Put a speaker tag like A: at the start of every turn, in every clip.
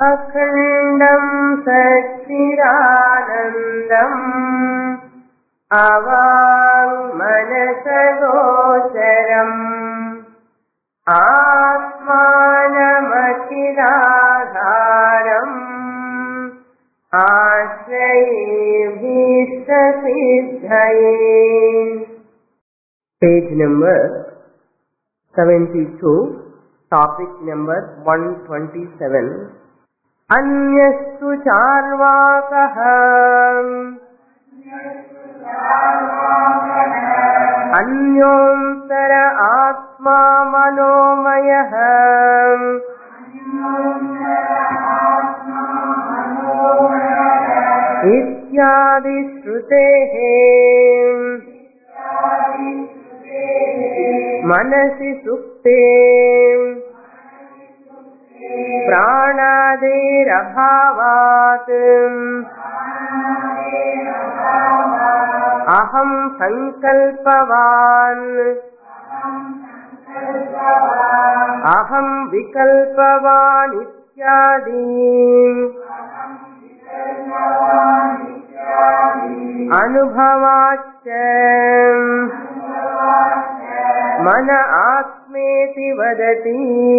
A: अखण्डं सच्चिदानन्दम् अवाङ्मनसगोचरम् आत्मानमखिलाधारम् आश्रयेऽभीष्टसिद्धये. Page number 72, topic number 127. अन्यस्तु चार्वाकः अन्योऽन्तर आत्मा मनोमयः इत्यादि श्रुतेः मनसि सुप्ते प्राणादेरभावात् अहं संकल्पवान् अहं विकल्पवान् इत्यादि अनुभवाच्च मन आत्मेति वदति.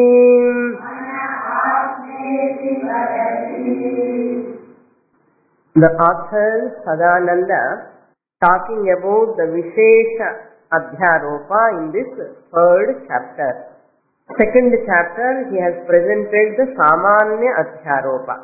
A: The author Sadananda talking about the Vishesha Adhyaropa in this third chapter. Second chapter he has presented the Samanya Adhyaropa.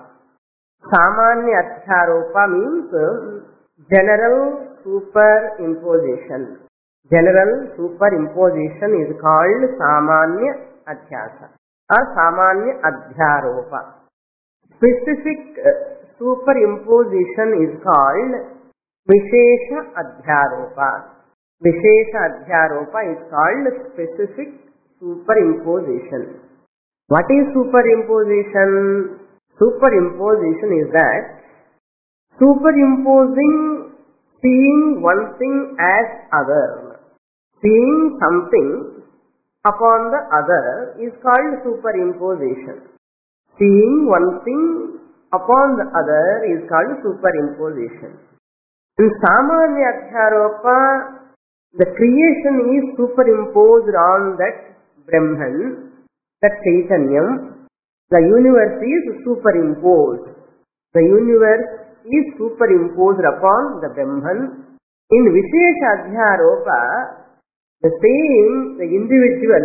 A: Samanya Adhyaropa means general superimposition. General superimposition is called Samanya Adhyasa or Samanya Adhyaropa. Specific superimposition is called Vishesha Adhyaropa. Vishesha Adhyaropa is called specific superimposition. What is superimposition? Superimposition is that superimposing seeing one thing as other. Seeing something upon the other is called superimposition. Seeing one thing upon the other is called superimposition. In Samanya Adhyaropa, the creation is superimposed on that Brahman, that Chaitanyam. The universe is superimposed. The universe is superimposed upon the Brahman. In Vishesha Adhyaropa, the individual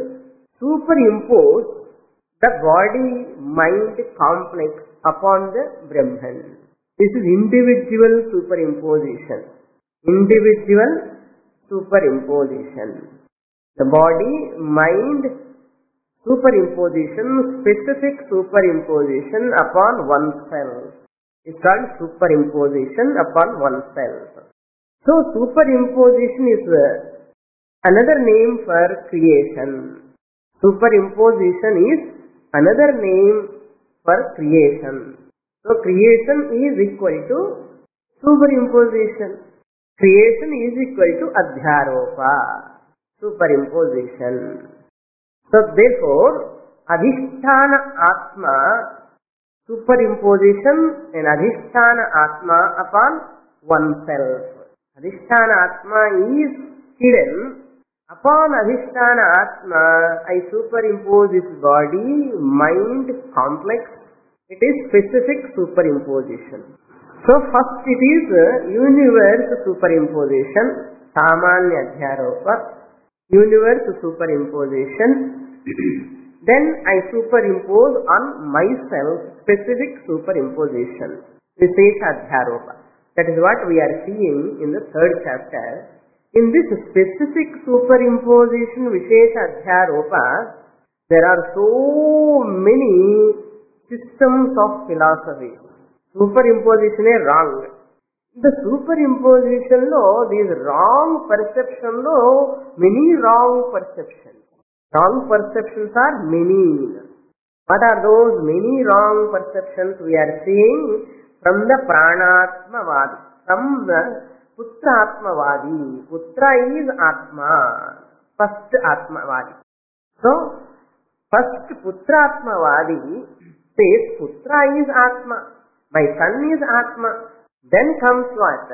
A: superimposed the body-mind complex upon the Brahman. This is individual superimposition. Individual superimposition. The body-mind superimposition, specific superimposition upon oneself. It's called superimposition upon oneself. So, superimposition is another name for creation. Superimposition is another name for creation. So, creation is equal to superimposition. Creation is equal to Adhyaropa, superimposition. So, therefore, Adhisthana Atma, superimposition and Adhisthana Atma upon oneself. Adhisthana Atma is hidden. Upon Adhisthana Atma, I superimpose its body, mind, complex. It is specific superimposition. So first it is universe superimposition, Samanya Adhyaropa, universe superimposition. Then I superimpose on myself specific superimposition, Vishesha Adhyaropa. That is what we are seeing in the third chapter. In this specific superimposition, Vishesha Adhyaropa, there are so many systems of philosophy. Superimposition is wrong. The superimposition lo, these wrong perception lo, many wrong perceptions. Wrong perceptions are many. What are those many wrong perceptions we are seeing? From the Pranatmavadi, from the Putra Atmavadi. Putra is Atma, first Atmavadi. So, first Putra Atmavadi says Putra is Atma, my son is Atma. Then comes what?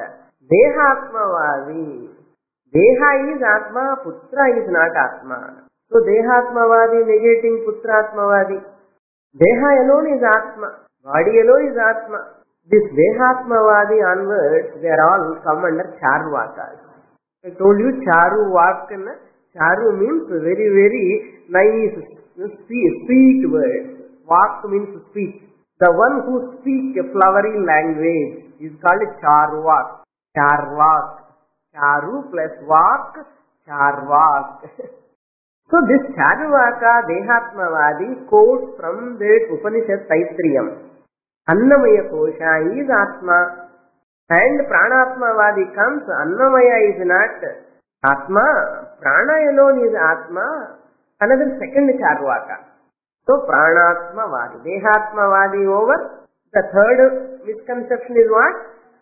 A: Dehatmavadi. Deha is Atma, Putra is not Atma. So Dehatmavadi negating Putratmavadi. Deha alone is Atma, body alone is Atma. This Dehatmavadi onwards, they are all come under Charvakas. I told you Charu Vakana. Charu means very, very nice, sweet words. Vak means speech. The one who speaks a flowery language is called Charvak. Charvak. Charu plus Vak, Charvak. So this Charvaka Dehatmavadi quotes from the Upanishad Taitriyam. Annamaya Kosha is Atma. And Pranatmavadi comes, Annamaya is not Atma, Prana alone is Atma, another second Charvaka. So Pranatmavadi, Dehatmavadi over. The third misconception is what?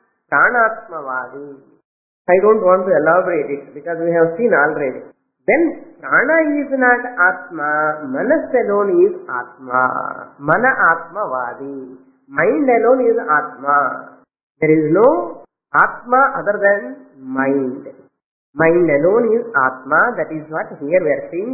A: Pranatmavadi. I don't want to elaborate it because we have seen already. Then Prana is not Atma, Manas alone is Atma, Mana Atmavadi. Mind alone is Atma. There is no Atma other than mind. Mind alone is Atma. That is what here we are seeing,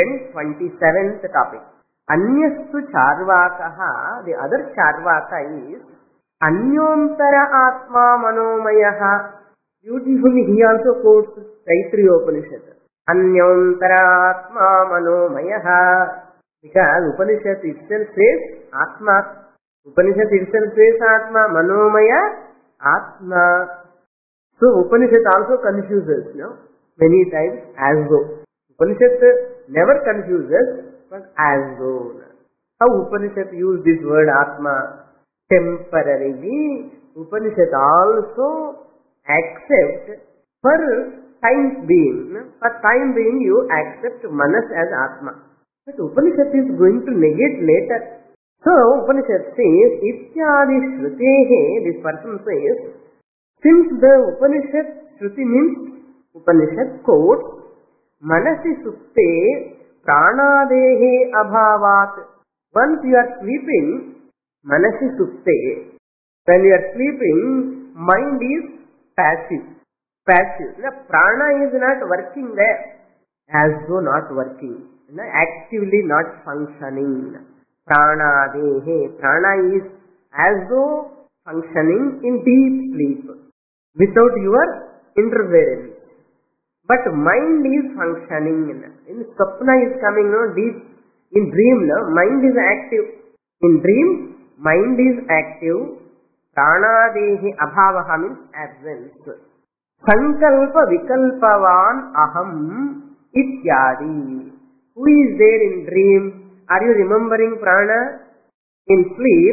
A: 127th topic. Anyastu Charvakaha, the other Charvaka is Anyontara Atma Manomayaha. Beautifully he also quotes Taittiriya Upanishad. Anyontara Atma Manomayaha. Because Upanishad itself says Atma. Upanishad itself says Atma, Manomaya, Atma. So Upanishad also confuses, many times as though. Upanishad never confuses, but as though. How Upanishad use this word Atma? Temporarily, Upanishad also accept for time being. For time being you accept Manas as Atma. But Upanishad is going to negate later. So, Upanishad says, Ityadi Shrutehe, this person says, since the Upanishad, Shruti means Upanishad quotes, Manasi Supte Pranadehe Abhavat. Once you are sleeping, Manasi Supte, when you are sleeping, mind is passive. Passive. Now, prana is not working there, as though not working, actively not functioning. Prana dehe. Prana is as though functioning in deep sleep without your interference. But mind is functioning. In Swapna is coming, deep. In dream, mind is active. In dream, mind is active. Prana dehe abhavaha means absence. Sankalpa vikalpavan aham ityadi. Who is there in dream? Are you remembering prana? In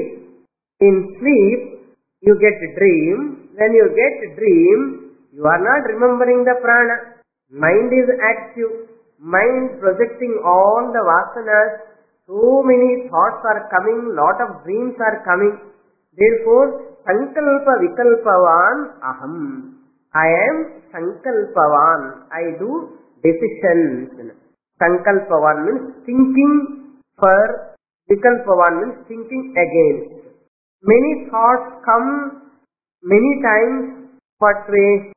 A: sleep, you get dream. When you get dream, you are not remembering the prana. Mind is active. Mind projecting all the vasanas. So many thoughts are coming, lot of dreams are coming. Therefore, sankalpa vikalpavan aham. I am sankalpavan. I do decisions. Sankalpavan means thinking for, vikalpavan means thinking against. Many thoughts come many times, what way?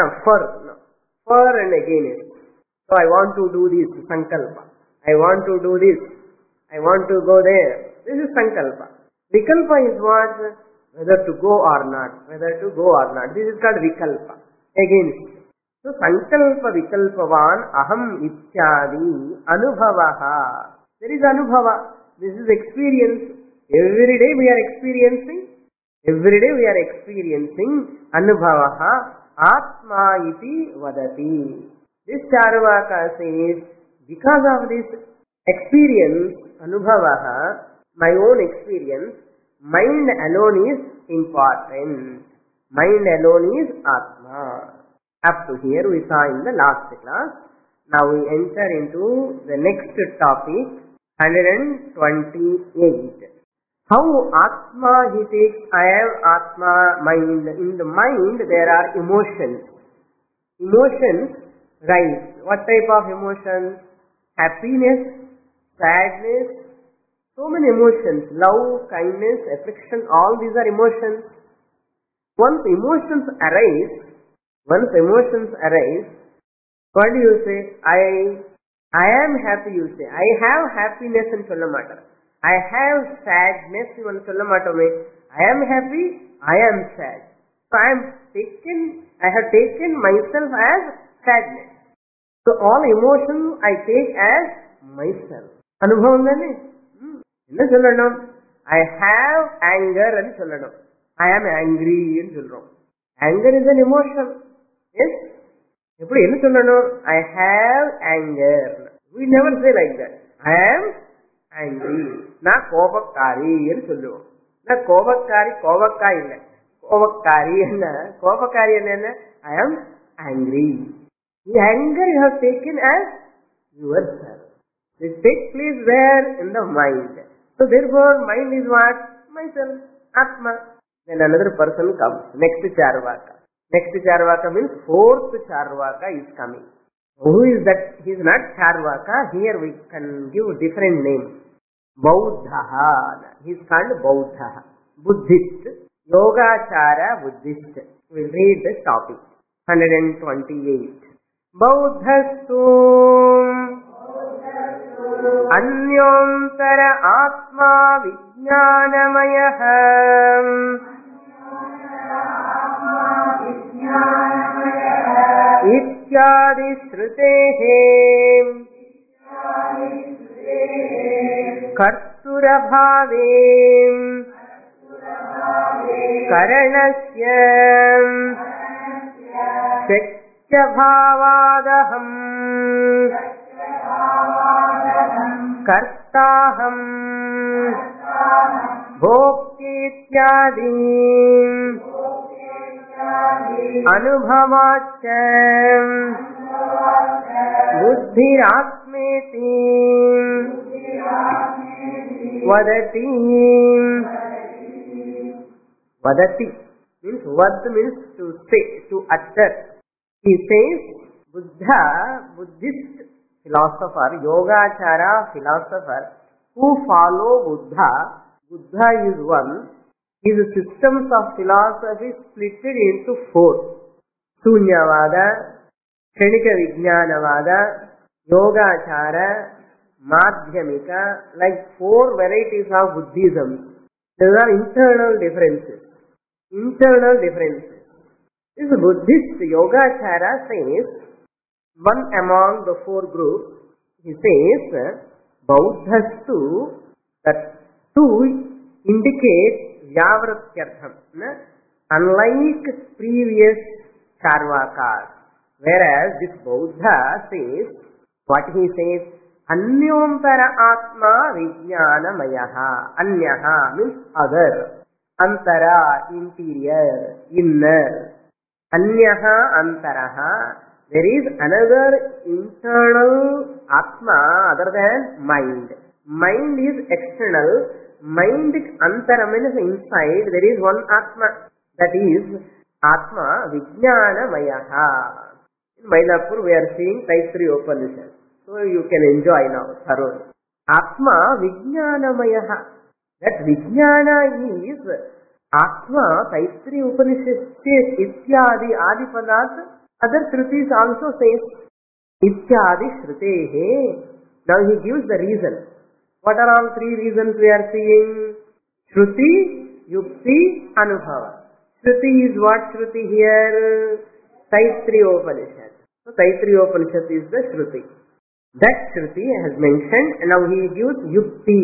A: For and against. So I want to do this, sankalpa. I want to do this. I want to go there. This is sankalpa. Vikalpa is what? Whether to go or not. Whether to go or not. This is called vikalpa. Against. So sankalpa vikalpavan aham ityadi anubhavaha. There is anubhava. This is experience. Every day we are experiencing. Every day we are experiencing anubhavaha atma iti vadati. This Charvaka says, because of this experience, anubhavaha, my own experience, mind alone is important. Mind alone is atma. Up to here we saw in the last class. Now we enter into the next topic, 128. How Atma he takes, I am Atma, mind. In the mind there are emotions. Emotions rise. What type of emotions? Happiness, sadness, So many emotions, love, kindness, affection, all these are emotions. Once emotions arise, what do you say? I am happy, you say. I have happiness in Sollamata. I have sadness in Sollamata. I am happy, I am sad. So I have taken myself as sadness. So all emotions I take as myself. Anubhavam dane? Enna sollanum? I have anger and sollanum. I am angry and sollanum. Anger is an emotion. Yes? எப்படி என்ன சொல்லணும்? I have anger. We never say like that. I am angry. நான் கோபக்காரி என்று சொல்லுவோம். நான் கோபக்காரி இல்லை. கோபக்காரி என்ன? I am angry. The anger you have taken as yourself. It takes place where? In the mind. So therefore mind is what? Myself, Atma. Then another person comes. Next Charvaka. Next Charvaka means fourth Charvaka is coming. Who is that? He is not Charvaka. Here we can give different names. Bauddha. He is called Bauddha. Buddhist. Yogachara Buddhist. We will read the topic. 128. Bauddhastu Anyantara Atma Vijnanamayah Ityadi Shrutehe Karturabhave Karanasya Bhavadaham Kartaham Bhoktityadi Anubhavacha Buddhiratmeti Vadati. Vadati means vad means to say, to utter. He says, Buddhist philosopher, Yogachara philosopher, who follow Buddha is one. His systems of philosophy split into four. Sunyavada, Kshanika Vijnanavada, Yogachara, Madhyamika, like four varieties of Buddhism. There are internal differences. This Buddhist Yogachara says, one among the four groups, he says, Bauddhastu, that two indicate Vyavratyartham, unlike previous Charvakas. Whereas this Bauddha says, what he says, Anyantara Atma Vijnanamayaha. Anyaha means other. Antara, interior, inner. Anyaha Antaraha. There is another internal Atma other than mind. Mind is external. Mind Antara means inside. There is one Atma. That is Atma Vijnanamayaha. In Mylapur we are seeing Taittiriya Upanishad. So you can enjoy now thoroughly. Atma Vijnanamayaha. That Vijnana is Atma. Taittiriya Upanishad says Ityadi Adipadat. Other Shrutis also says Ityadi Shrutehe. Now he gives the reason. What are all three reasons we are seeing? Shruti, Yukti, Anubhava. Shruti is what Shruti here? Taittiriya Upanishad. So Taittiriya Upanishad is the Shruti. That Shruti has mentioned, and now he gives Yukti.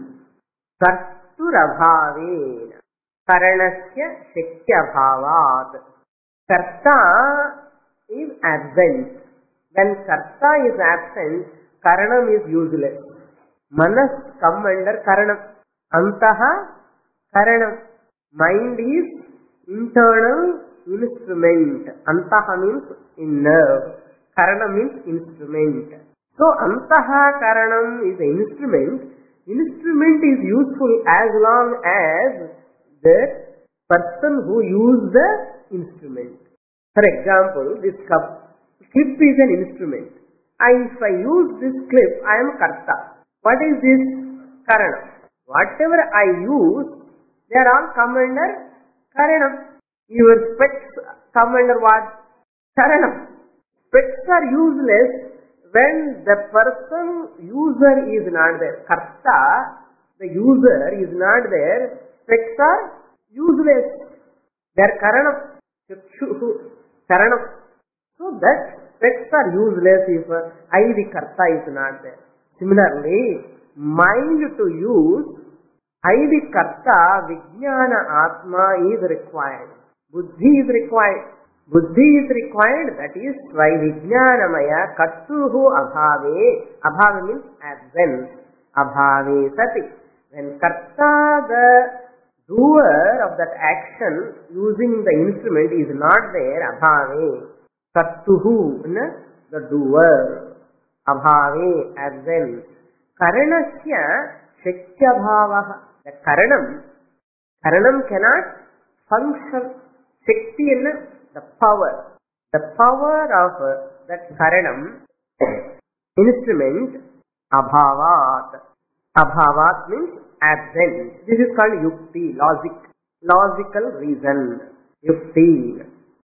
A: Karturabhavena. Karanasya Shakya Bhavat. Karta is absent. When Karta is absent, Karanam is useless. Manas come under Karanam. Antaha Karanam. Mind is internal instrument. Antaha means inner. Karanam means instrument. So Antaha Karanam is an instrument. Instrument is useful as long as the person who uses the instrument. For example, this cup. Clip is an instrument. If I use this clip, I am Karta. What is this? Karana. Whatever I use, they are all come under Karanam. Your specs come under what? Karanam. Specs are useless when the user is not there. Karta, the user is not there. Specs are useless. They are Karanam. Karanam. So that specs are useless if I, the Karta, is not there. Similarly, mind to use, I, the Karta, Vijnana Atma is required. Buddhi is required. Buddhi is required, that is why Vijnanamaya Kartuhu Abhave. Abhave means absence. Abhave Sati. When Karta, the doer of that action using the instrument, is not there, Abhave. Kartuhu, the doer. Abhave, absence. Karanasya Shakya Bhavaha. The Karanam cannot function. Shakti in the power. The power of that Karanam instrument, Abhavat. Abhavat means absent. This is called Yukti, logical reason. Yukti.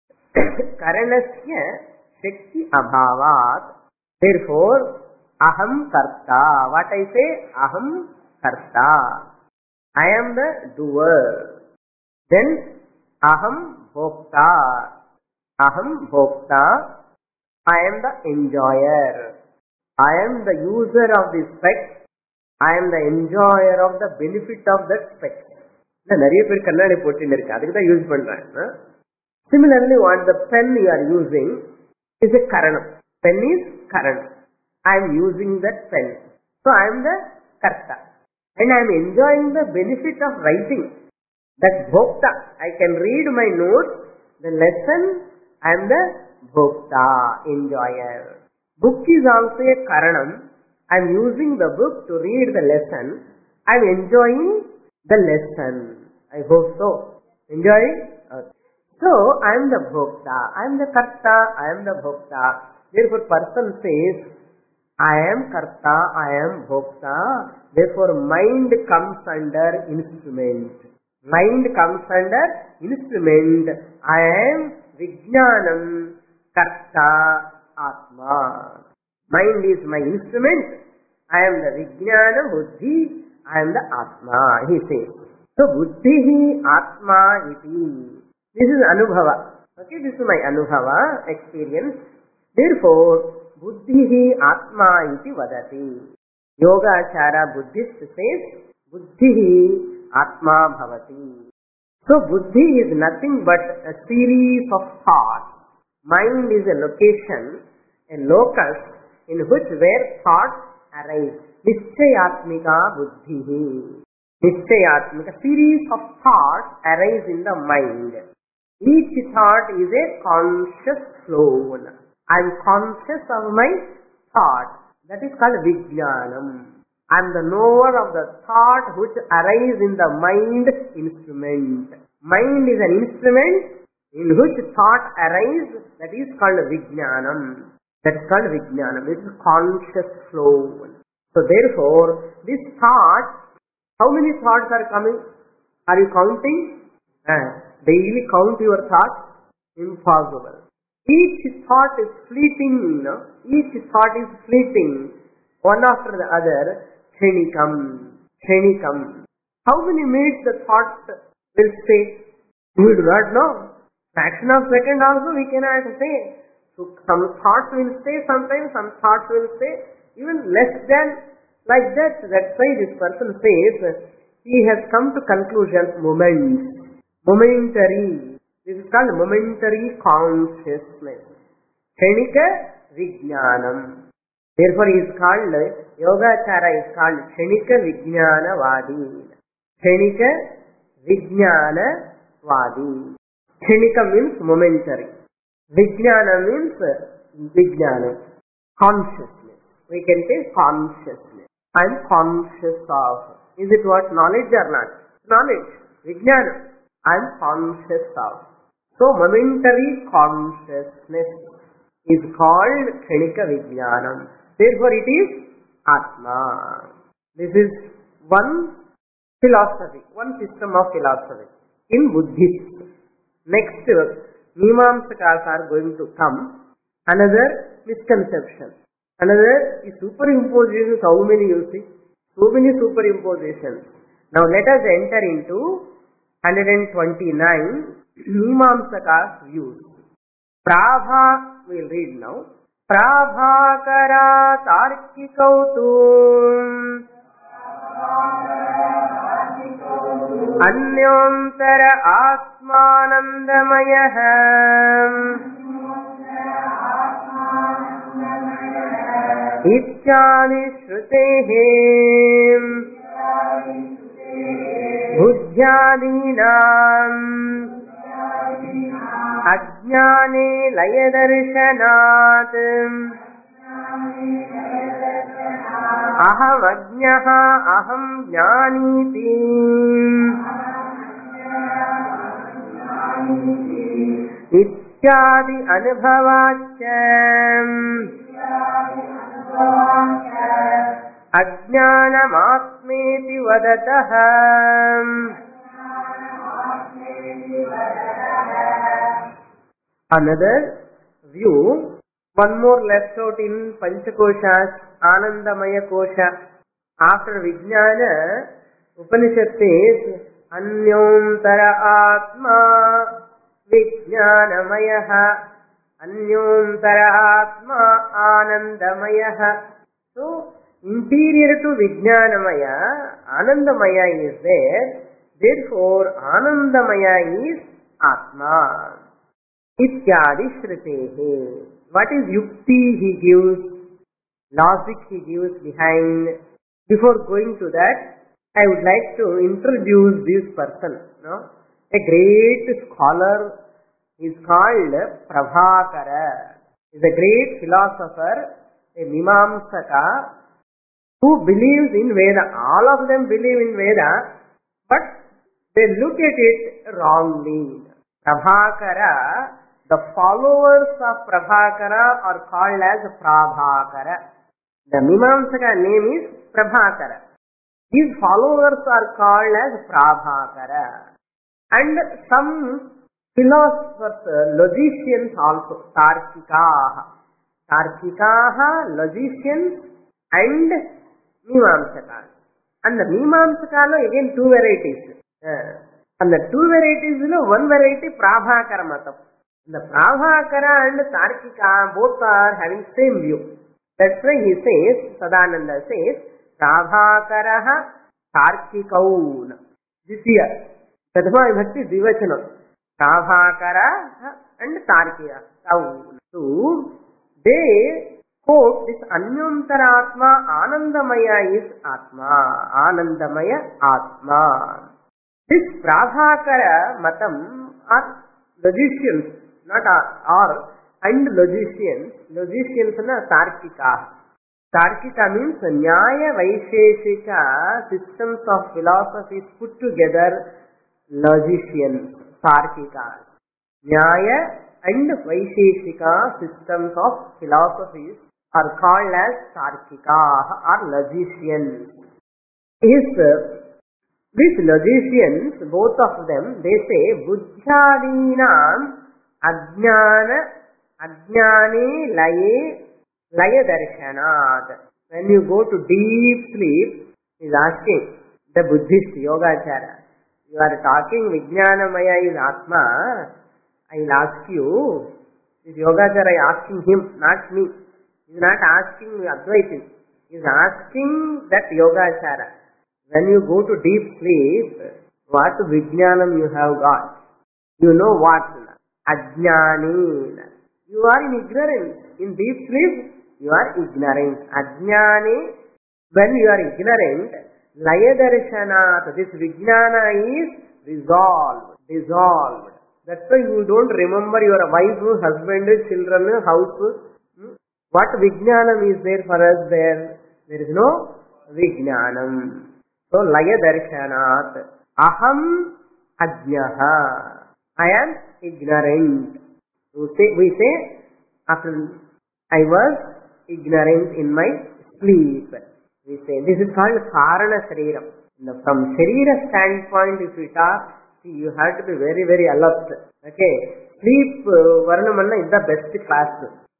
A: Karanasya Shakti Abhavat. Therefore, Aham Karta. What I say? Aham Karta. I am the doer. Then Aham Bhokta. Aham Bhokta. I am the enjoyer. I am the user of the specs. I am the enjoyer of the benefit of that specs. நிறைய பேர் கண்ணாடி போட்டு இருக்கு, அதுக்கு தான் use பண்றாங்க. Similarly, what the pen you are using is a Karanam. Pen is Karanam. I am using that pen. So I am the Karta. And I am enjoying the benefit of writing. That Bhokta. I can read my notes, the lesson, I am the Bhokta, enjoyer. Book is also a Karanam. I am using the book to read the lesson. I am enjoying the lesson. I hope so. Enjoying? Okay. So, I am the Bhokta, I am the Karta, I am the Bhokta. Therefore, person says, I am Karta, I am Bhokta. Therefore, mind comes under instrument. Mind comes under instrument. I am Vijnanam Karta Atma. Mind is my instrument. I am the Vijnana Buddhi. I am the Atma, he says. So, Buddhi Atma iti. This is Anubhava. Okay, this is my Anubhava experience. Therefore, Buddhi Atma iti vadati. Yogachara Buddhist says, Buddhi Atma bhavati. So, Buddhi is nothing but a series of thoughts. Mind is a location, a locus in which where thoughts arise. Nischayatmika Buddhi. Nischayatmika, series of thoughts arise in the mind. Each thought is a conscious flow. I am conscious of my thought. That is called Vijnanam. I am the knower of the thought which arise in the mind instrument. Mind is an instrument in which thought arise. That is called Vijnanam. That is called Vijnanam. It is conscious flow. So therefore, this thought, how many thoughts are coming? Are you counting? Daily count your thoughts? Impossible. Each thought is fleeting, each thought is fleeting, one after the other, Kshenikam. How many minutes the thought will stay? We do not know. Fraction of second also we cannot say. So some thoughts will stay, sometimes some thoughts will stay, even less than like that. That's why this person says, he has come to conclusion, momentary. This is called momentary consciousness. Kshenika Vijnanam. Therefore he is called, Yogachara is called Kshenika Vijnana Vadi. Kshenika Vijnana Vadi. Kshenika means momentary. Vijnana means Vijnana. Consciousness. We can say consciousness. I am conscious of. Is it what? Knowledge or not? Knowledge. Vijnana. I am conscious of. So, momentary consciousness is called Kshenika Vijnanam. Therefore, it is Atma. This is one philosophy, one system of philosophy in Buddhism. Next, Mimamsakas are going to come. Another misconception. Another is superimpositions. How many you see? So many superimpositions. Now let us enter into 129 Mimamsakas views. Prabha, we will read now. Prabhakara tarkikautu अन्योंतर आत्मानंदमयः इत्यादि श्रुतेः बुद्ध्यादीनाम् अज्ञाने लयदर्शनात् अहमज्ञः अहं ज्ञानीति इत्यादि अनुभवाच्च अज्ञानमात्मेति वदतः. Another view, one more left out in Panchakoshas, Anandamaya Kosha. After Vijnana, Upanishad says, Anyomtara Atma Vijnanamayaha, Anyomtara Atma Anandamayaha. So, interior to Vijnanamaya, Anandamaya is there. Therefore, Anandamaya is Atma. Ityadi Shrutehe. What is Yukti he gives? Logic he gives behind. Before going to that, I would like to introduce this person. No? A great scholar is called Prabhakara. He is a great philosopher, a Mimamsaka, who believes in Veda. All of them believe in Veda, but they look at it wrongly. Prabhakara, the followers of Prabhakara are called as Prabhakara. The Mimamsaka name is Prabhakara. His followers are called as Prabhakara. And some philosophers, logicians also, Tarkikaha. Tarkikaha, logicians and Mimamsakas. And the Mimamsakalo again two varieties. And the two varieties, one variety Prabhakara Matam. The Prabhakara and Tarkika both are having same view. That's why he says, Sadananda says, Prabhakaraha Tarkikaun. This year, Tadma Vibhakti Divachanam. Prabhakara and Tarkika. So, they quote this Anyamtaratma Anandamaya is Atma. Anandamaya Atma. This Prabhakara Matam are logicians. Not are and logicians. Logicians na Tarkika. Tarkika means Nyaya Vaisheshika systems of philosophies put together. Logicians, Tarkika. Nyaya and Vaisheshika systems of philosophies are called as Tarkika or logicians. These logicians, both of them, they say Buddhyadinam Ajnane Laya Darshanad. When you go to deep sleep, he is asking the Buddhist Yogachara, you are talking Vijnanamaya is Atma. I will ask you, this Yogachara is asking him, not me. He is not asking Advaitin. He is asking that Yogachara. When you go to deep sleep, what Vijnanam you have got? You know what? Ajnani. You are in ignorance. In deep sleep, you are ignorant. Ajnani. When you are ignorant, Laya Darshanat. This Vijnana is dissolved. That's why you don't remember your wife, husband, children, house. What Vijnanam is there for us there? There is no Vijnanam. So, Laya Darshanat. Aham Ajnaha. I am ignorant. We say, after I was ignorant in my sleep. We say, this is called Karana Shariram. From Sharira standpoint, if we talk, see, you have to be very, very alert. Okay, sleep Varnamanna is the best class.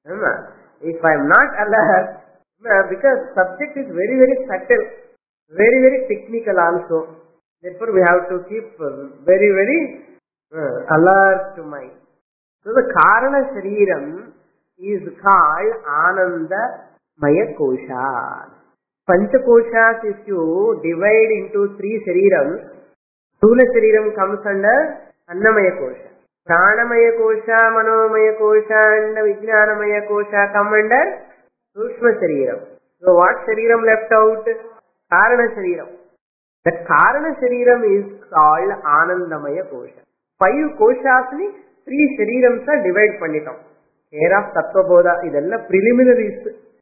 A: If I am not alert, because subject is very, very subtle, very, very technical also. Therefore, we have to keep very, very alert mind. So the Karana Shariram is called Ananda Maya Kosha. Panchakoshas, if you divide into 3 Sharirams, Sthula Shariram comes under Annamaya Kosha. Pranamaya Kosha, Manomaya Kosha and Vijnanamaya Kosha come under Sushma Shariram. So what Shariram left out? Karana Shariram. The Karana Shariram is called Anandamaya Kosha. 5 Koshasni 3 Sharirams are divided pannitam. Care of Tattva Bodha, idella preliminaries.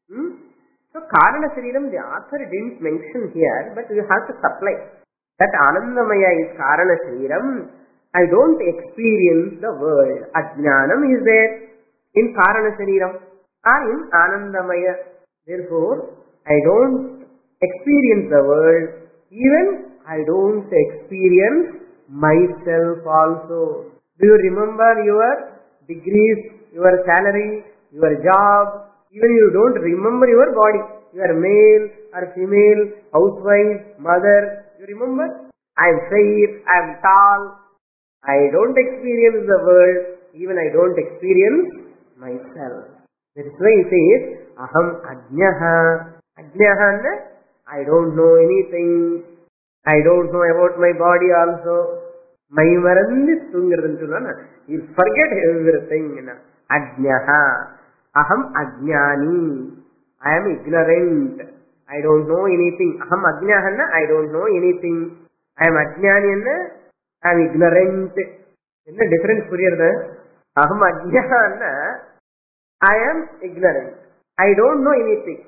A: So Karana Shariram, the author didn't mention here, but you have to supply. That Anandamaya is Karana Shariram. I don't experience the world. Ajnanam is there in Karana Shariram or in Anandamaya. Therefore, I don't experience the world. Even I don't experience myself also. Do you remember your degrees, your salary, your job? Even you don't remember your body. You are male or female, housewife, mother. You remember? I am fair, I am tall. I don't experience the world. Even I don't experience myself. That is why he says, Aham Ajnaha. Ajnaha, I don't know anything. I don't know about my body also. My marandi tungiradantulana. You forget everything. Ajnaha. Aham Ajnani. I am ignorant. I don't know anything. Aham Ajnaha, I don't know anything. I am Ajnani, I am ignorant. What is the difference? Aham Ajnaha, I am ignorant. I don't know anything.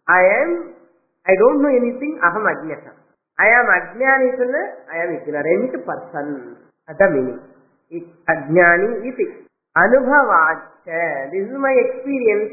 A: I don't know anything. Aham Ajnaha. I am Ajnani, I am ignorant person. That's the meaning. Ajnani iti. Anubhavacha. This is my experience.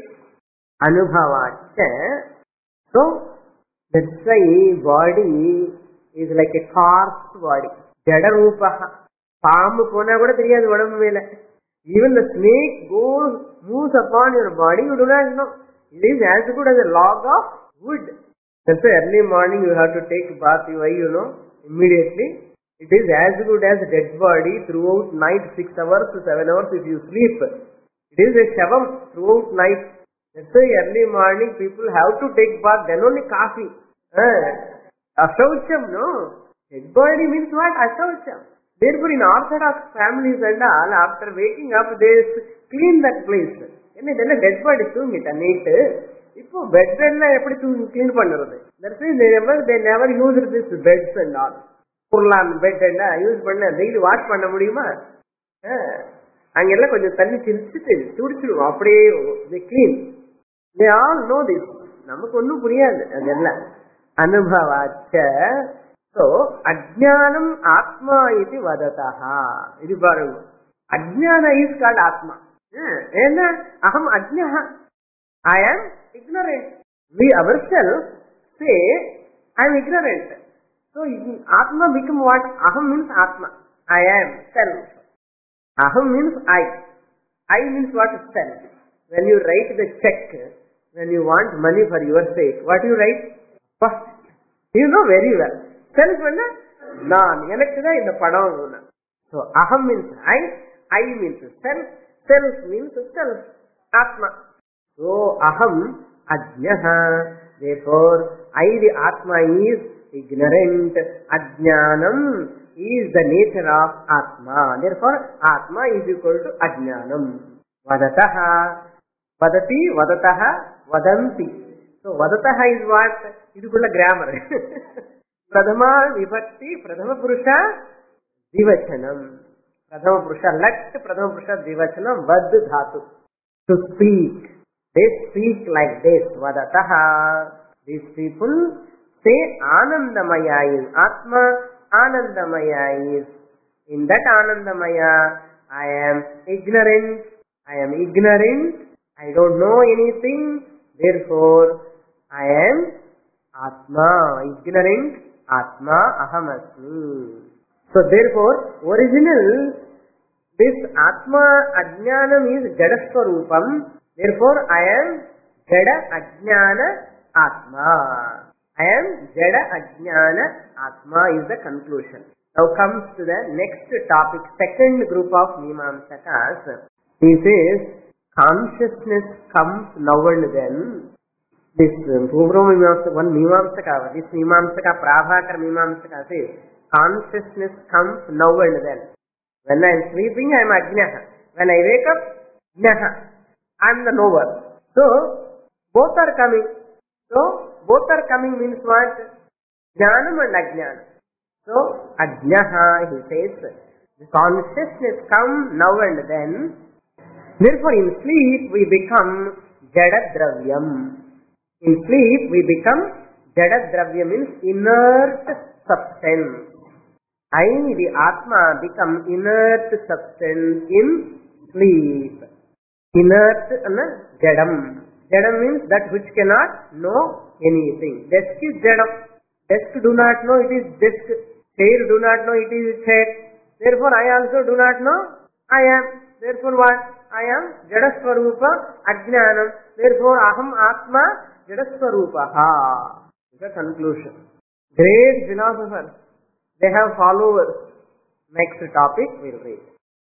A: Anubhavacha. So, that's why body is like a corpse body. Jada Rupaha. Paamu pona kuda theriyadu vadam mele. Even the snake moves upon your body, you do not know. It is as good as a log of wood. That's why early morning you have to take bath, why you know, immediately. It is as good as dead body throughout night, 6 hours to 7 hours if you sleep. It is a shavam throughout night. That's why early morning people have to take bath, then only coffee. Ashaucham, no. Dead body means what? Ashaucham. Therefore in Orthodox families and all, after waking up, they clean that place. Then a dead body tungit a night. Now beds and eppadi clean pannuradhu. That's why they never use this beds and all. Kurlan bed and use panna daily wash panna mudiyuma. Angella konjam thanni chilichittu tudichiduvom appadiye they clean. They all know this. Namakku onnum puriyadhu adella. Anubhavacha. So ajnanam atma iti vadataha. Idi parungu. Ajnana is called atma. Ena aham ajnaha. I am ignorant. We ourselves say, I am ignorant. So, Atma become what? Aham means Atma. I am, self. Aham means I. I means what? Self. When you write the check, when you want money for your sake, what you write? First. You know very well. Self means Nan. Enakku in the padam. So, Aham means I means self. Self means self. Atma. So, Aham Ajnaha. Therefore, I, the Atma, is ignorant. Ajnanam is the nature of Atma. Therefore, Atma is equal to Ajnanam. Vadataha. Vadati, vadataha, vadanti. So, vadataha is what? It is called a grammar. Pradhama vibhakti, Pradhama Purusha, Divachanam. Pradhama Purusha, let Pradhama Purusha, Divachanam, Vad Dhatu. To speak. They speak like this. Vadataha. These people say Anandamaya is Atma. Anandamaya is. In that Anandamaya, I am ignorant. I don't know anything. Therefore, I am Atma. Ignorant Atma Ahamasmi. So therefore, original, this Atma Ajnanam is Jada Swarupam. Therefore, I am Jada Ajnana Atma. I am Jada Ajnana Atma is the conclusion. Now comes to the next topic, second group of Mimamsakas. He says, consciousness comes now and then. This Purva one Mimamsaka, this Mimamsaka, Prabhakara Mimamsaka says, consciousness comes now and then. When I am sleeping, I am Ajnaha. When I wake up, Jnaha. I am the knower. So, both are coming. So, both are coming means what? Jnanam and Ajnana. So, Ajnaha, he says, the consciousness comes now and then. Therefore, in sleep, we become Jada Dravyam. In sleep, we become Jada Dravya means inert substance. I, the Atma, become inert substance in sleep. Inert, Jadam. Jadam means that which cannot know anything. Desk is Jadam. Desk do not know it is desk. Chair do not know it is chair. Therefore, I also do not know I am. Therefore, what? I am Jada Swarupa Ajnanam. Therefore, Aham Atma Jadaswarupaha. Is the conclusion. Great philosophers. They have followers. Next topic we'll read.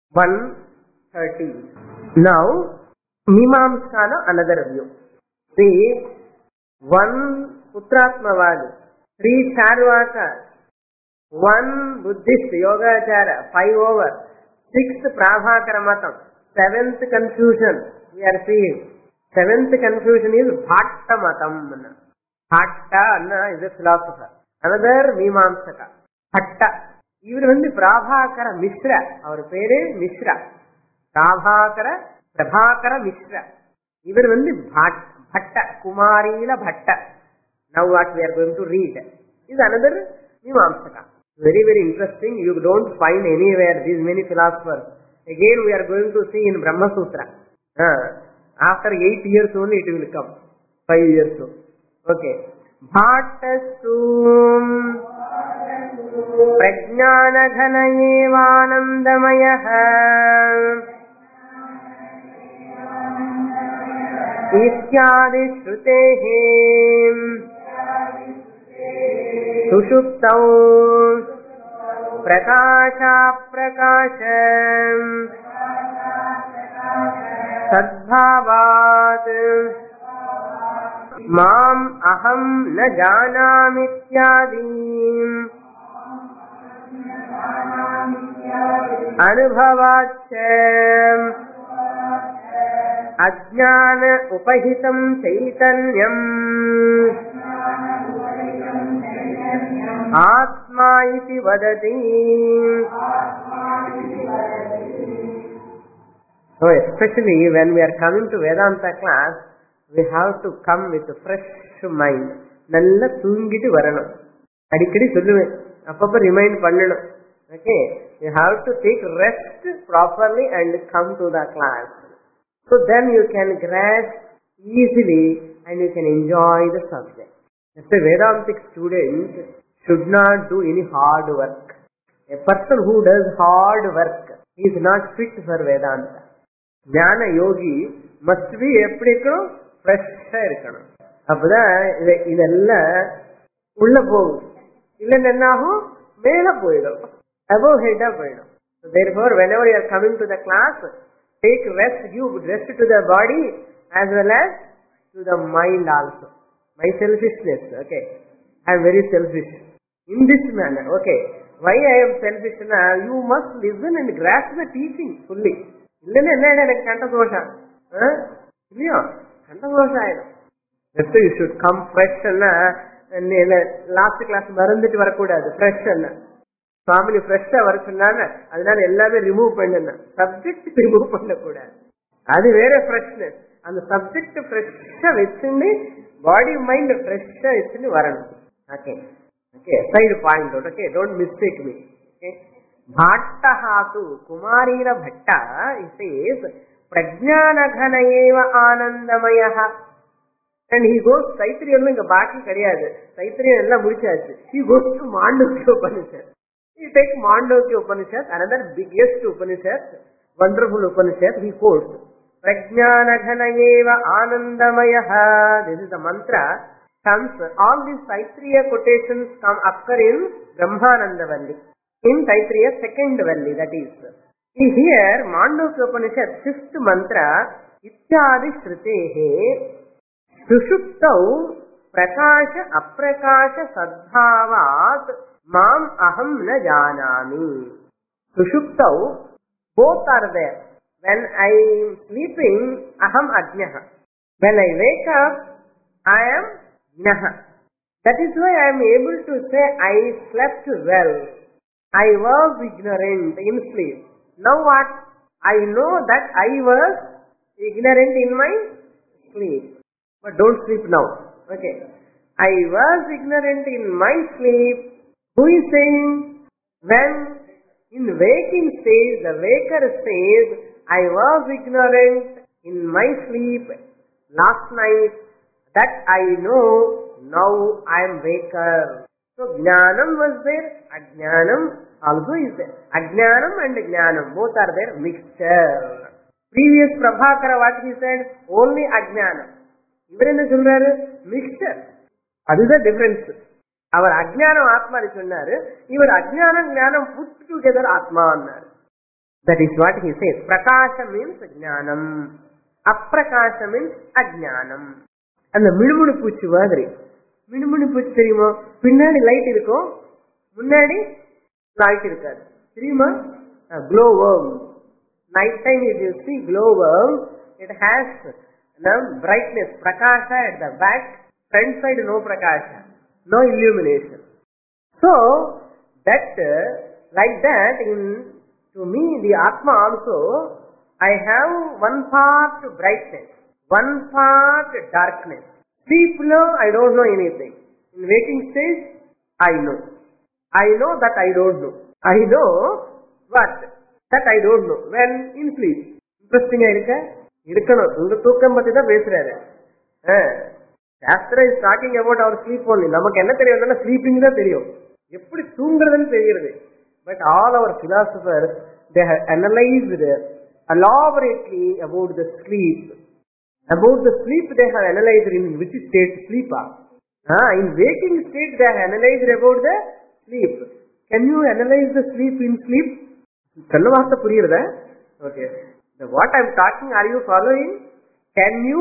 A: 113. Now, Mimamsana another view. See, one Putratmavadi, 3 Charvakas, 1 Buddhist Yogachara, 5 over, 6th Prabhakara Matam, 7th confusion we are seeing. 7th confusion is Bhatta Matam. Bhatta is a philosopher. Another Mimamsaka. Bhatta. Even when the Prabhakara Mishra, our parent Mishra. Prabhakara Mishra. Even when the Bhatta, Kumarila Bhatta. Now what we are going to read is another Mimamsaka. Very, very interesting. You don't find anywhere these many philosophers. Again we are going to see in Brahma Sutra. After 8 years only it will come. 5 years only. Okay. Bhattasum Prajnana Ghanayevanandamayaha Ityadi Shrutehe Sushuptau Prakasha Prakasham Sadbhavat Mam Aham Na Janamityadi Anubhavacham Ajnana Upahitam Chaitanyam Atma iti vadati. So especially when we are coming to Vedanta class, we have to come with a fresh mind. Nalla thungittu varanam. Adikadi solluven. Appappa remind pannanum. Okay, you have to take rest properly and come to the class. So then you can grasp easily and you can enjoy the subject. As a Vedantic student should not do any hard work. A person who does hard work is not fit for Vedanta. Jnana yogi must be எப்படிக்கணும் ஃப்ரெஷ்ஷா இருக்கணும். அப்பதான் இதெல்லாம் உள்ள போகும். இல்லைன்னு என்ன ஆகும்? மேல போயிடும். Above head போயிடும். So therefore, whenever you are coming to the class, take rest, give rest to the body as well as to the mind also. My selfishness, okay. I am very selfish. In this manner, okay. Why I am selfish? You must listen and grasp the teaching fully. இல்லைன்னா என்ன எனக்கு கண்டதோஷம் இல்லையோ கண்டதோஷம் ஆயிடும். That's you should come fresh. Last class மறந்துட்டு வரக்கூடாது. Fresh family ஃப்ரெஷ்ஷா வர சொன்னாங்க. அதனால எல்லாமே ரிமூவ் பண்ணுங்க. சப்ஜெக்ட் ரிமூவ் பண்ணக்கூடாது. அது வேற ஃப்ரெஷ்னஸ். அந்த சப்ஜெக்ட் ஃப்ரெஷ்ஷா வச்சுன்னு பாடி மைண்ட் ஃப்ரெஷ்ஷா வச்சுன்னு வரணும். Okay okay side point out. Okay don't mistake me. Okay Bhattahatu Kumarila Bhatta says Prajnana Ghana Eva Anandamayaha. And he goes, Taittiriya inga baaki kadiyadu. Taittiriya ella mudichachu. He goes to Mandukya Upanishad. He takes Mandukya Upanishad, another biggest Upanishad, wonderful Upanishad, he quotes. Prajnana ghana eva anandamayaha. This is the mantra. Comes, all these Taittiriya quotations occur in Brahmananda Valli. In Taittiriya second Valli, that is. Here, Mandukya Upanishad, fifth mantra, Ityadi Shrutehe, Sushuptau Prakasha Aprakasha Sadbhavat Mam Aham Na Janami. Sushuptau, both are there. When I am sleeping, Aham Ajnaha. When I wake up, I am Jnaha. That is why I am able to say I slept well. I was ignorant in sleep. Now what? I know that I was ignorant in my sleep. But don't sleep now. Okay. I was ignorant in my sleep. Who is saying? When in waking stage, the waker says, I was ignorant in my sleep last night. That I know. Now I am waker. So Jnanam was there. Ajnanam also is there. Ajnanam and Jnanam both are there. Mixture. Previous Prabhakara, what he said? Only Ajnanam. Ivar enna solraru? Mixture. That is the difference. Our Ajnanam Atma is solraru. Ivar Ajnanam Jnanam put together Atma annaru. That is what he says. Prakasha means Jnanam. Aprakasha means Ajnanam. And the மினுமினு பூச்சி மாதிரி. மினுமினு பூச்சி தெரியுமா? பின்னாடி light இருக்கும், முன்னாடி light இருக்காது. தெரியுமா? Glow worm. Night time if you see glow worm, it has brightness, prakasha at the back, front side no prakasha, no illumination. So that like that to me the Atma also, I have one part brightness, one part darkness. Sleep now I don't know anything. In waking stage I know. I know that I don't know. I know what? That I don't know. When in sleep. Interesting irukka? Irukkanum. Unga thookam patti da pesuraru. Shastra is talking about our sleep only. Namakku enna theriyum? Sleeping da theriyum. Eppadi thoonguradhu theriyirudhu. But all our philosophers, they have analyzed elaborately about the sleep. About the sleep they have analyzed in which state sleep are. In waking state they have analyzed about the sleep. Can you analyze the sleep in sleep? Kanna vaasta puriyirudha? Okay. What I am talking, are you following? Can you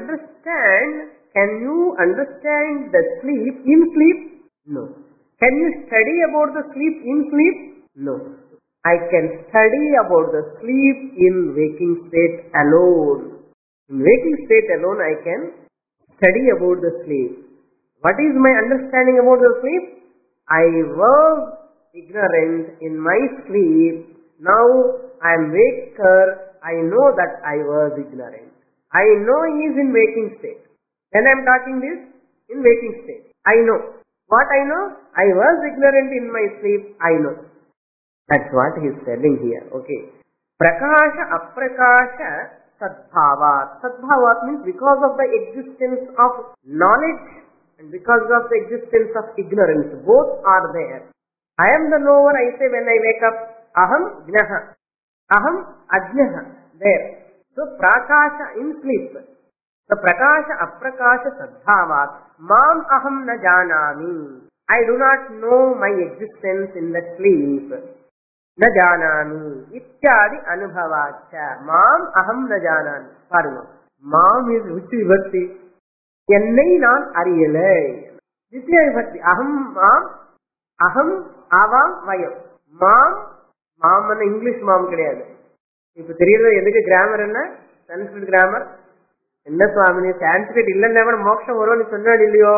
A: understand the sleep in sleep? No. Can you study about the sleep in sleep? No. I can study about the sleep in waking state alone. In waking state alone I can study about the sleep. What is my understanding about the sleep? I was ignorant in my sleep. Now I am waker. I know that I was ignorant. I know he is in waking state. When I am talking this, in waking state, I know. What I know? I was ignorant in my sleep. I know. That's what he is telling here. Okay. Prakasha aprakasha sadbhavat. Sadbhavat means because of the existence of knowledge and because of the existence of ignorance. Both are there. I am the knower, I say when I wake up. Aham jnaha. Aham ajnaha. There. So prakasha in sleep. The prakasha aprakasha sadbhavat. Mam aham na janami. I do not know my existence in the sleep. Na janami. Ityadi anubhavacha. Mam aham na janami. Parma. Mam is which vibhakti? Ennai naan ariyalai. Ditya vibhakti. Aham mam. Aham avam vayam. Mam. Mam anna English mam கிடையாது. இப்ப தெரியல எதுக்கு grammar என்ன? Sanskrit grammar. என்ன சுவாமினி சான்ஸ்கிரிட் இல்லன்னா கூட மோட்சம் வரும்னு சொன்னாடு இல்லையோ?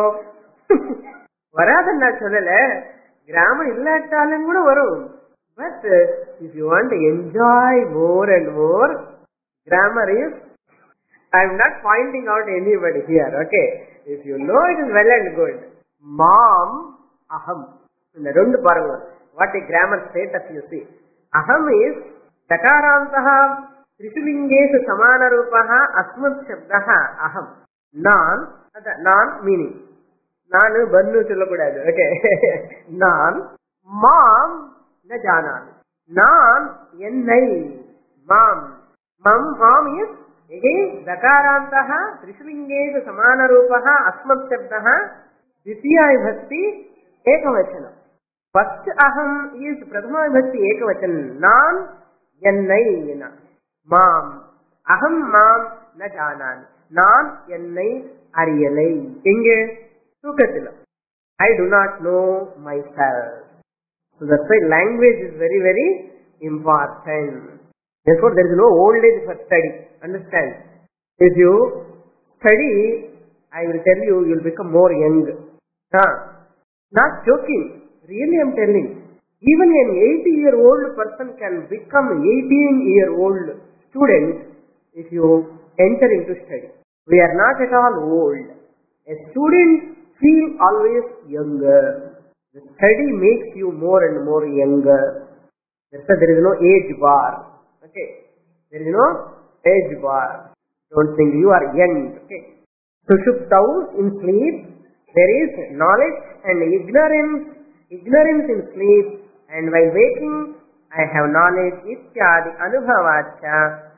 A: வராதுன்னு நான் சொல்லல. கிராமர் இல்லாட்டாலும் கூட வரும். But if you want to enjoy more and more, grammar is, I am not pointing out anybody here, okay? If you know it is well and good. Mom, aham. In the rundu paranga. What a grammar status you see. Aham is dakarantaha trisulingeshu samana rupaha asmat shabdaha aham. Nan அதான் நான் meaning. நானு பன்னு சொல்லக்கூடாது. Okay, நான் மாம் ந ஜானாமி, நான் என்னை, மாம் மாம் is again dakarantaha trishlingeshu samana rupaha asmat shabdaha dvitiya vibhakti ekavachanam. First aham is prathama vibhakti ekavachanam. Nan ennai, mam aham mam na janami, nan ennai ariyalai. Inge sukatila I do not know myself. So that's why language is very very important. Therefore, there is no old age for study. Understand? If you study, I will tell you, you will become more young. Not joking. Really, I am telling. Even an 80-year-old person can become 18-year-old student if you enter into study. We are not at all old. A student feels always younger. The study makes you more and more younger. That's why there is no age bar. Okay, there is no age bar. Don't think you are young. Okay, Sushuptau, in sleep there is knowledge and ignorance. Ignorance in sleep, and while waking I have knowledge. Ityadi anubhavacha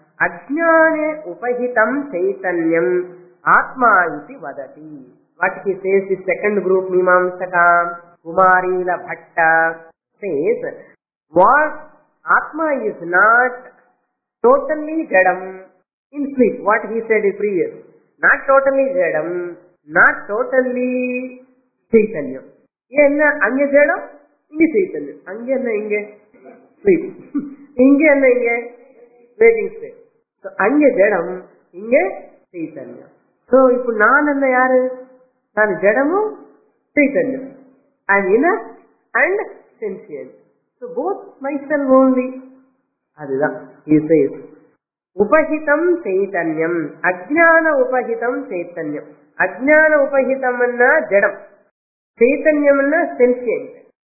A: ajnane upahitam chaitanyam atma iti vadati. What he says is second group Mimamsaka Kumarila Bhatta says, what Atma is not totally jadam in sleep. What he said is previous. Not totally jadam, not totally chaitanyam. Enna anga jadam, inge chaitanyam. Anga enna inge sleep. Inge enna inge waking state. So anga jadam, inge chaitanyam. So ipu naan enna yaru? Naan jadamu chaitanyam. I am inner and sentient. So both myself only. Adida, he says, upahitam chaitanyam, ajnana upahitam chaitanyam. Ajnana upahitam anna jadam, chaitanyam anna sentient,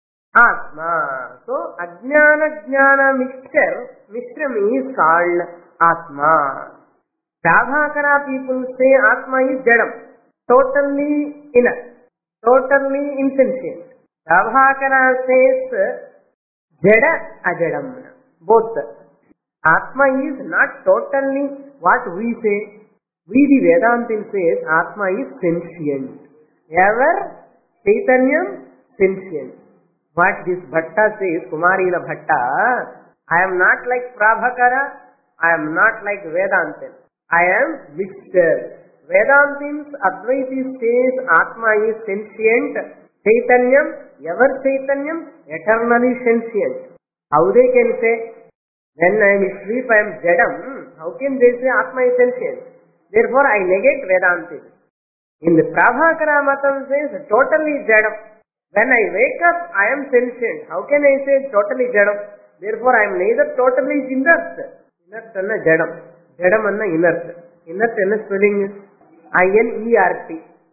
A: atma. So ajnana jnana mishram is called atma. Prabhakara people say atma is jadam, totally inner, totally insentient. Prabhakara says jada ajadam. Both. Atma is not totally what we say. We the Vedantin says Atma is sentient. Ever Chaitanyam sentient. What this Bhatta says, Kumarila Bhatta, I am not like Prabhakara, I am not like Vedantin. I am mixture. Vedantin's Advaiti says Atma is sentient. Chaitanyam, ever Chaitanyam, eternally sentient. How they can say, when I am asleep I am jadam, how can they say Atma is sentient? Therefore I negate Vedantin. In the Prabhakara Matam says totally jadam. When I wake up I am sentient. How can I say totally jadam? Therefore I am neither totally inert. Inert anna jadam. Jadam anna inert. Inert anna spelling is I-N-E-R-T.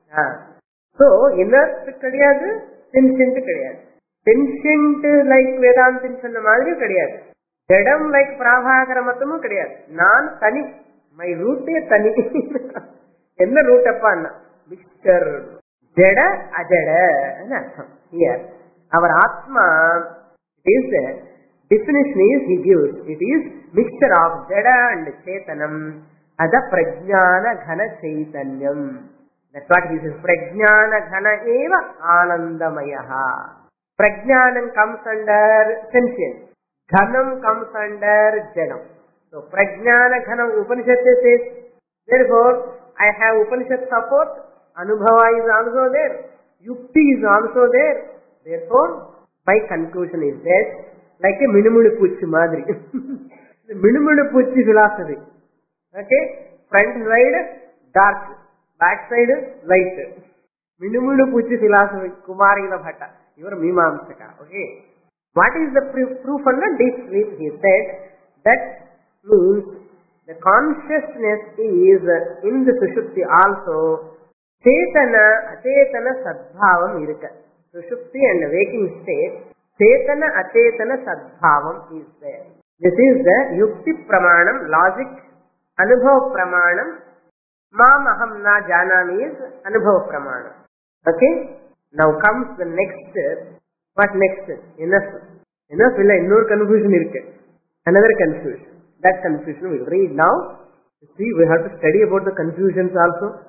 A: So inert kadiyadu, sentient kadiyadu. Sentient like Vedantin சொன்ன மாதிரி கிடையாது. ஜடம் like Prabhakara மத்தமும் கிடையாது. நான் தனி, my ரூட்டே தனி. என்ன root அப்பா? மிக்சர், ஜட அஜட அர்த்தம். ஹியர் அவர் ஆத்மா, it is the definition is he gives, it is mixture of jada and chetanam. Ada prajnana ghana chaitanyam. That's what he says. Prajnana ghana eva anandamayaha. Prajnanam comes under sentience. Ghanam comes under jadam. So prajnana ghanam Upanishad says. Therefore I have Upanishad support. Anubhava is also there. Yukti is also there. Therefore my conclusion is that like a minumudu puchi madri. The minumudu puchi philosophy. Okay, front side dark, back side light. Minumudu puchi philosophy. Kumarila Bhatta, your Mimamsaka. Okay, what is the proof on the deep sleep? He said that means the consciousness is in the Sushupti also. Chetana achetana sadbhavam irukka. Sushupti and waking state, chetana achetana sadbhavam is there. This is the yukti pramanam, logic, anubhav pramanam Mam aham na janami is anubhava pramana. Okay? Now comes the next. What next? Enough. Enough illa innor confusion irke. Another confusion. That confusion we will read now. See, we have to study about the confusions also.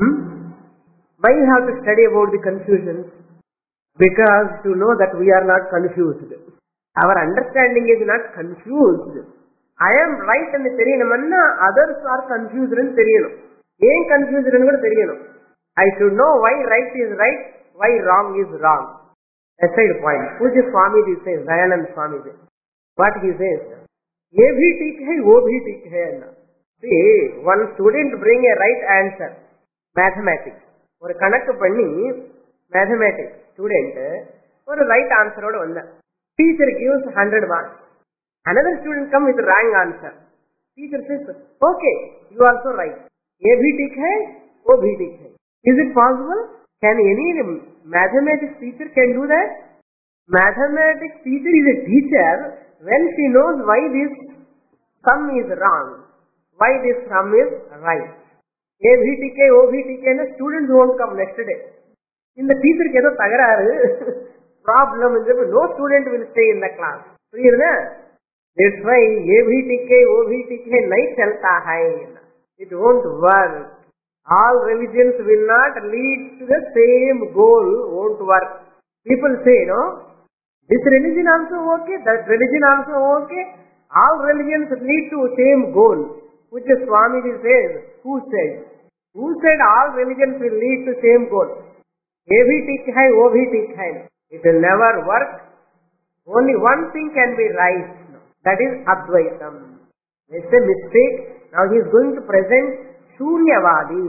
A: Why we have to study about the confusions? Because to know that we are not confused. Our understanding is not confused. I am right and theriyanumanna others are confused and theriyanu. Yen confused and kuda theriyanu. I should know why right is right, why wrong is wrong. Aside point. Pujya Swamiji says, Dayanand Swamiji. What he says? Ye bhi theek hai, wo bhi theek hai. See, one student bring a right answer. Mathematics. ஒரு கணக்கு பண்ணி mathematics student ஒரு right answer ஓட வந்த. Teacher gives 100 marks. Another student come with wrong answer. Teacher says, okay, you are also right. ये भी ठीक है, वो भी ठीक है. Is it possible? Can any mathematics teacher can do that? Mathematics teacher is a teacher when she knows why this sum is wrong, why this sum is right. ये भी ठीक है, वो भी ठीक है. Students won't come next day. In the teacher के तो तगरार problem is that no student will stay in the class. புரியுதுனா? That's why ये भी ठीक है, वो भी ठीक है नहीं चलता है. It won't work. All religions will not lead to the same goal. Won't work. People say, no, this religion also okay, that religion also okay. All religions lead to same goal. Which Swamiji says, who said? Who said all religions will lead to same goal? ये भी ठीक है, वो भी ठीक है. It will never work. Only one thing can be right. That is Advaitam. It's a mistake. Now he is going to present Shunyavadi.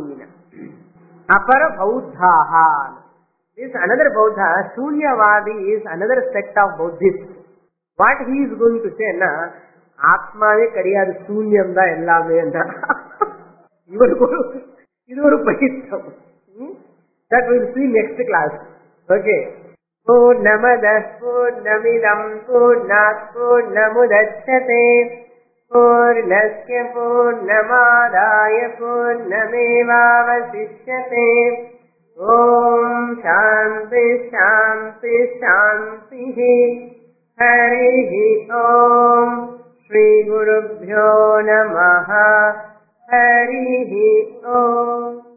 A: Apara Bauddhaha. This another Bauddha. Shunyavadi is another sect of Buddhists. What he is going to say, na, Atmave kadiyadu Shunyam da ellame anda. Idu oru pahittam. That we will see next class. Okay. Purnamadah Purnamidam Purnat Purnamudachyate Purnasya Purnamadaya Purnamevavasishyate. Om Shanti Shanti Shanti. Harihi Om. Shri Gurubhyo Namaha. Harihi Om.